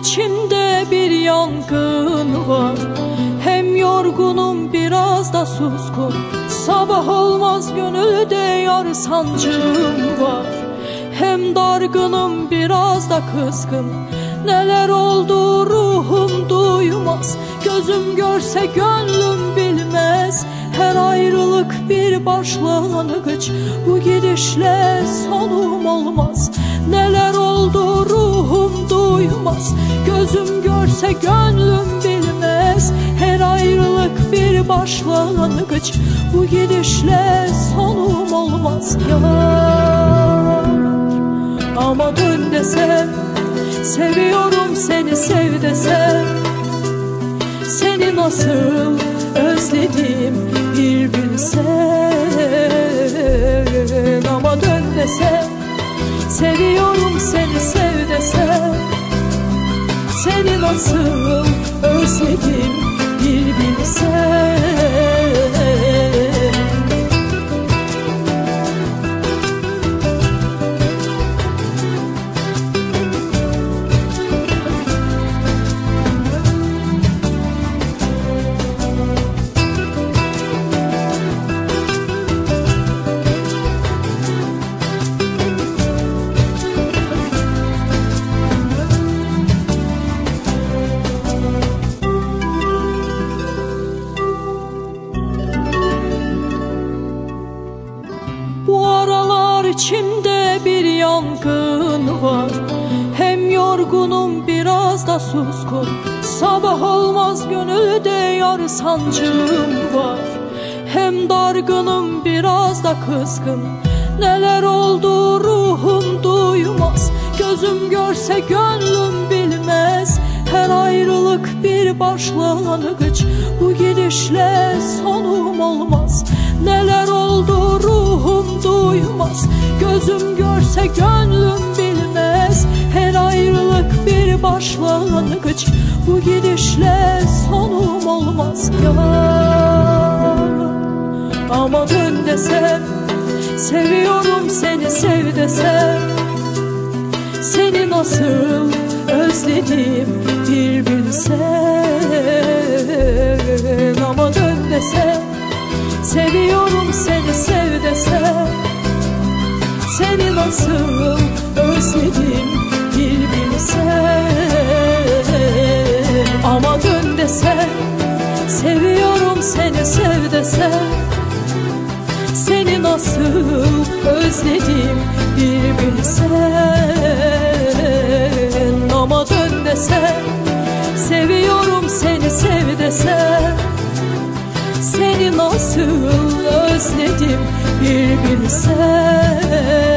içimde bir yangın var. Hem yorgunum biraz da suskun. Sabah olmaz gönülde yar sancım var. Hem dargınım biraz da kızgın. Neler oldu ruhum duymaz. Gözüm görse gönlüm bilmez. Her ayrılık bir başlangıç. Bu gidişle sonum olmaz. Neler oldu ruhum duymaz. Gözüm görse gönlüm bilmez. Her ayrılık bir başlangıç. Bu gidişle sonum olmaz. Yar ama dön desem, seviyorum seni sev desem, seni nasıl özledim bir bilsen. Ama dön desem, seviyorum seni sev desem, seni nasıl özledim bir bilsen. Bu aralar içimde bir yangın var. Hem yorgunum biraz da suskun. Sabah olmaz gönülde yar sancım var. Hem dargınım biraz da kızgın. Neler oldu ruhum duymaz. Gözüm görse gönlüm bilmez. Her ayrılık bir başlangıç. Bu gidişle sonum olmaz. Neler oldu ruhum duymaz. Gözüm görse gönlüm bilmez. Her ayrılık bir başlangıç. Bu gidişle sonum olmaz. Yar ama dön desem, seviyorum seni sev desem, seni nasıl özledim bir bilsen. Ama dön desem, seviyorum seni sev desem, seni nasıl özledim bir bilsen. Ama dön desem, seviyorum seni sev desem, seni nasıl özledim bir bilsen. Ama dön desem, seviyorum seni sev desem, seni nasıl özledim bir bilsen.